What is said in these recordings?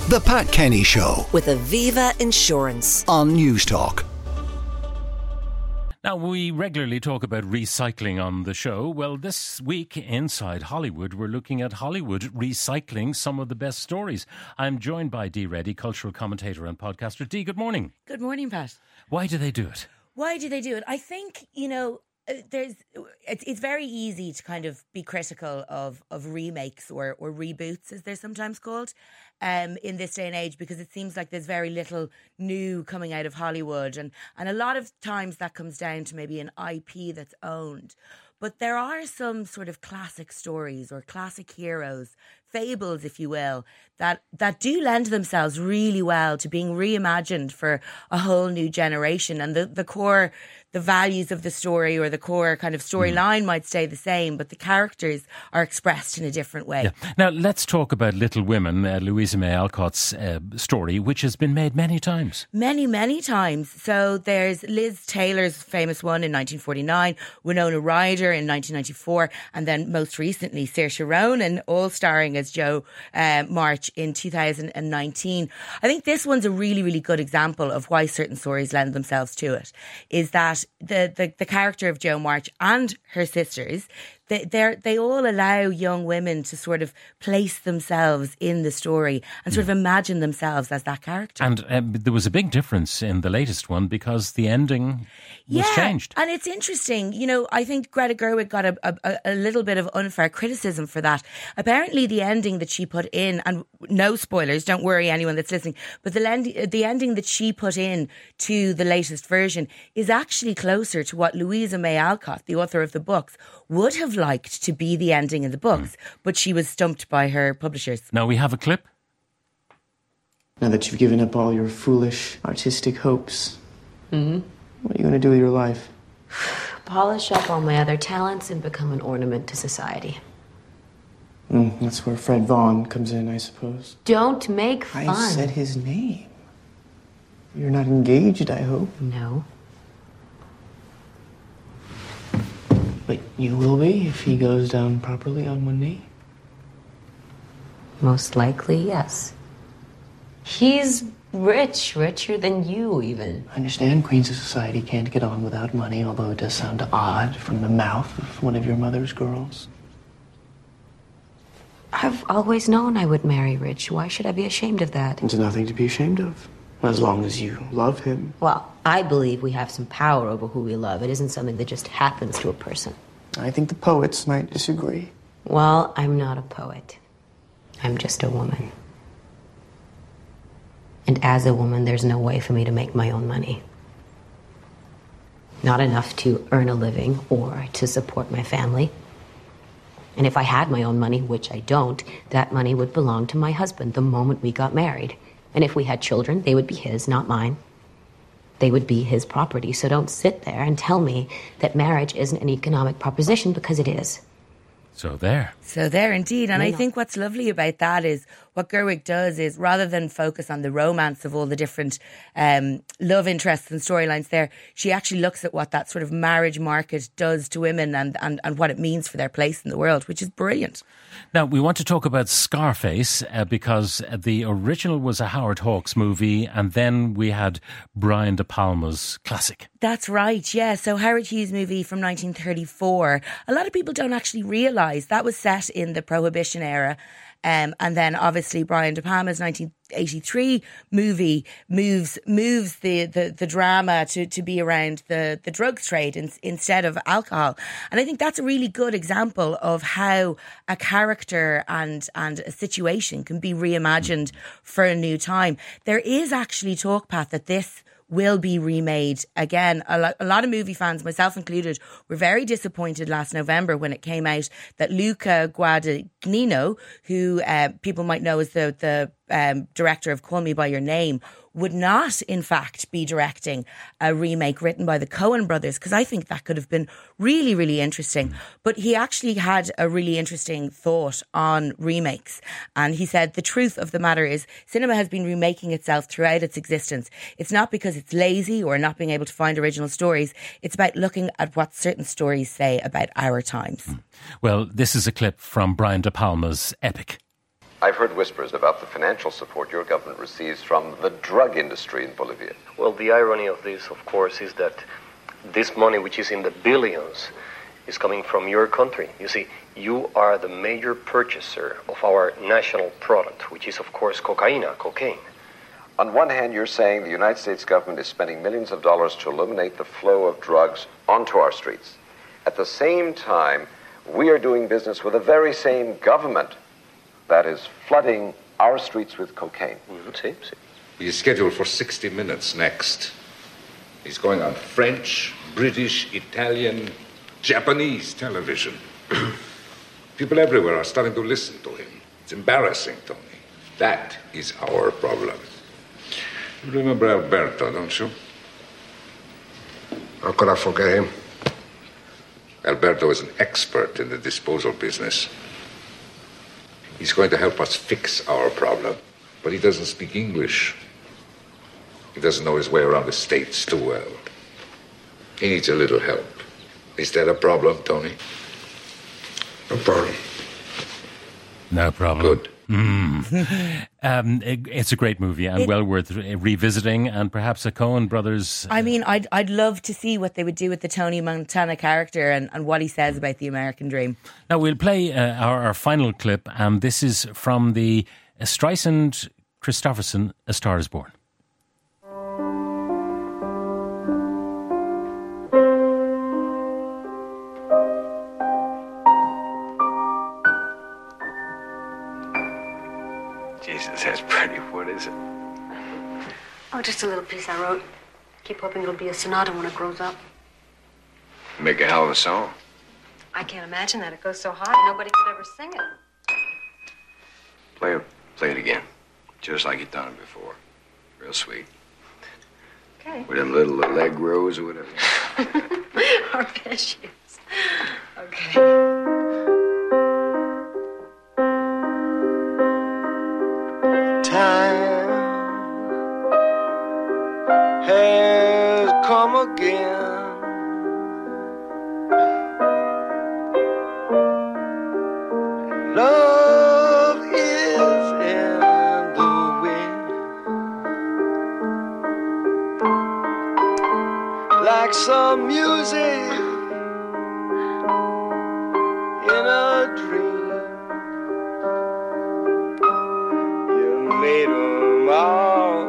The Pat Kenny Show with Aviva Insurance on Newstalk. Now, we regularly talk about recycling on the show. Well, this week inside Hollywood, we're looking at Hollywood recycling some of the best stories. I'm joined by Dee Reddy, cultural commentator and podcaster. Dee, good morning. Good morning, Pat. Why do they do it? Why do they do it? I think, it's very easy to kind of be critical of remakes or reboots, as they're sometimes called, in this day and age, because it seems like there's very little new coming out of Hollywood. And a lot of times that comes down to maybe an IP that's owned. But there are some sort of classic stories or classic heroes, fables, if you will, that do lend themselves really well to being reimagined for a whole new generation. And the core, the values of the story or the core kind of storyline might stay the same, but the characters are expressed in a different way. Yeah. Now, let's talk about Little Women, Louisa May Alcott's story, which has been made many times. Many, many times. So there's Liz Taylor's famous one in 1949, Winona Ryder in 1994, and then most recently Saoirse Ronan, all starring as Jo March in 2019. I think this one's a really, really good example of why certain stories lend themselves to it, is that the character of Jo March and her sisters, they all allow young women to sort of place themselves in the story and sort of imagine themselves as that character. And there was a big difference in the latest one because the ending was changed. And it's interesting. I think Greta Gerwig got a little bit of unfair criticism for that. Apparently the ending that she put in, and no spoilers, don't worry anyone that's listening, but the ending that she put in to the latest version is actually closer to what Louisa May Alcott, the author of the books, would have liked to be the ending in the books, but she was stumped by her publishers. Now we have a clip. Now that you've given up all your foolish artistic hopes, what are you going to do with your life? Polish up all my other talents and become an ornament to society. That's where Fred Vaughn comes in, I suppose. Don't make fun. I said his name. You're not engaged, I hope. No. But you will be if he goes down properly on one knee? Most likely, yes. He's rich, richer than you even. I understand queens of society can't get on without money, although it does sound odd from the mouth of one of your mother's girls. I've always known I would marry rich. Why should I be ashamed of that? It's nothing to be ashamed of, as long as you love him. Well, I believe we have some power over who we love. It isn't something that just happens to a person. I think the poets might disagree. Well, I'm not a poet. I'm just a woman. And as a woman, there's no way for me to make my own money. Not enough to earn a living or to support my family. And if I had my own money, which I don't, that money would belong to my husband the moment we got married. And if we had children, they would be his, not mine. They would be his property. So don't sit there and tell me that marriage isn't an economic proposition, because it is. So there Indeed. And I think what's lovely about that is what Gerwig does is, rather than focus on the romance of all the different love interests and storylines there, she actually looks at what that sort of marriage market does to women and what it means for their place in the world, which is brilliant. Now, we want to talk about Scarface because the original was a Howard Hawks movie, and then we had Brian De Palma's classic. That's right, yeah. So Howard Hughes' movie from 1934. A lot of people don't actually realise that was set in the Prohibition era. And then obviously Brian De Palma's 1983 movie moves the drama to be around the drugs trade instead of alcohol. And I think that's a really good example of how a character and a situation can be reimagined for a new time. There is actually talk, Pat, that this will be remade again. A lot of movie fans, myself included, were very disappointed last November when it came out that Luca Guadagnino, who people might know as the director of Call Me By Your Name, would not, in fact, be directing a remake written by the Coen brothers, because I think that could have been really, really interesting. But he actually had a really interesting thought on remakes. And he said, the truth of the matter is cinema has been remaking itself throughout its existence. It's not because it's lazy or not being able to find original stories. It's about looking at what certain stories say about our times. Well, this is a clip from Brian De Palma's Epic. I've heard whispers about the financial support your government receives from the drug industry in Bolivia. Well, the irony of this, of course, is that this money, which is in the billions, is coming from your country. You see, you are the major purchaser of our national product, which is, of course, cocaine. On one hand, you're saying the United States government is spending millions of dollars to eliminate the flow of drugs onto our streets. At the same time, we are doing business with the very same government that is flooding our streets with cocaine. He is scheduled for 60 Minutes next. He's going on French, British, Italian, Japanese television. People everywhere are starting to listen to him. It's embarrassing, Tony. That is our problem. You remember Alberto, don't you? How could I forget him? Alberto is an expert in the disposal business. He's going to help us fix our problem, but he doesn't speak English. He doesn't know his way around the States too well. He needs a little help. Is that a problem, Tony? No problem. No problem. Good. It's a great movie and well worth revisiting, and perhaps a Coen brothers. I mean, I'd love to see what they would do with the Tony Montana character and what he says about the American dream. Now we'll play our final clip, and this is from the Streisand Christopherson A Star Is Born. Jesus, that's pretty. What is it? Oh, just a little piece I wrote. Keep hoping it'll be a sonata when it grows up. Make a hell of a song. I can't imagine that. It goes so high, nobody could ever sing it. Play it again. Just like you've done it before. Real sweet. Okay. With them little allegros or whatever. Arpeggios. Okay. Time has come again. Love is in the wind, like some music in a dream. You made 'em all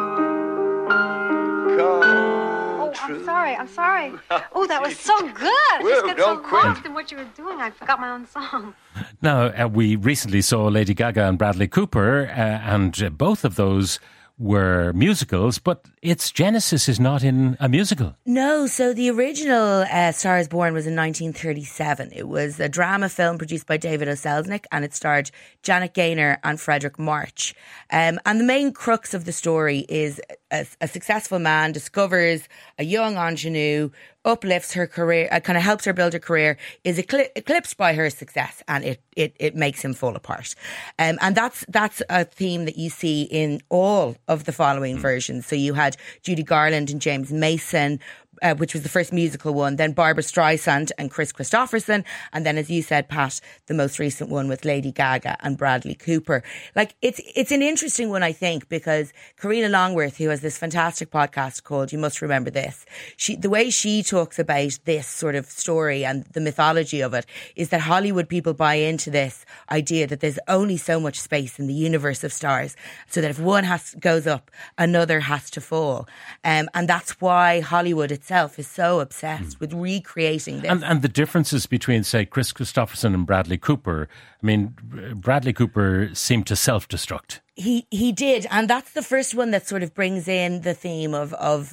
come true. I'm sorry. Oh, that was so good. I Whoa, just got don't so quit. lost in what you were doing. I forgot my own song. Now, we recently saw Lady Gaga and Bradley Cooper, and both of those were musicals, but its genesis is not in a musical. No, so the original Star Is Born was in 1937. It was a drama film produced by David O. Selznick, and it starred Janet Gaynor and Frederick March. And the main crux of the story is a successful man discovers a young ingenue, uplifts her career, kind of helps her build her career, is eclipsed by her success, and it makes him fall apart. And that's a theme that you see in all of the following versions. So you had Judy Garland and James Mason, which was the first musical one, then Barbra Streisand and Chris Christopherson, and then, as you said, Pat, the most recent one with Lady Gaga and Bradley Cooper. Like, it's an interesting one, I think, because Karina Longworth, who has this fantastic podcast called You Must Remember This, the way she talks about this sort of story and the mythology of it is that Hollywood people buy into this idea that there's only so much space in the universe of stars, so that if one goes up, another has to fall. And that's why Hollywood itself is so obsessed with recreating this. And the differences between, say, Chris Christopherson and Bradley Cooper. I mean, Bradley Cooper seemed to self-destruct. He did, and that's the first one that sort of brings in the theme of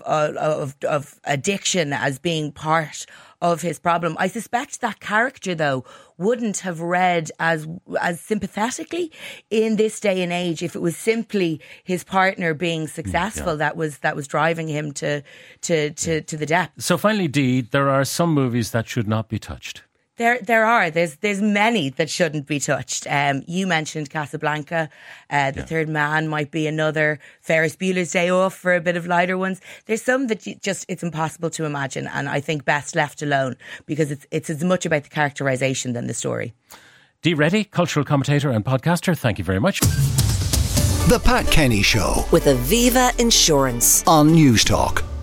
addiction as being part of his problem. I suspect that character, though, wouldn't have read as sympathetically in this day and age if it was simply his partner being successful that was driving him to the depths. So finally, Dee, there are some movies that should not be touched. There's many that shouldn't be touched. You mentioned Casablanca. The Third Man might be another. Ferris Bueller's Day Off for a bit of lighter ones. There's some that it's impossible to imagine, and I think best left alone because it's as much about the characterization than the story. Dee Reddy, cultural commentator and podcaster, thank you very much. The Pat Kenny Show with Aviva Insurance on News Talk.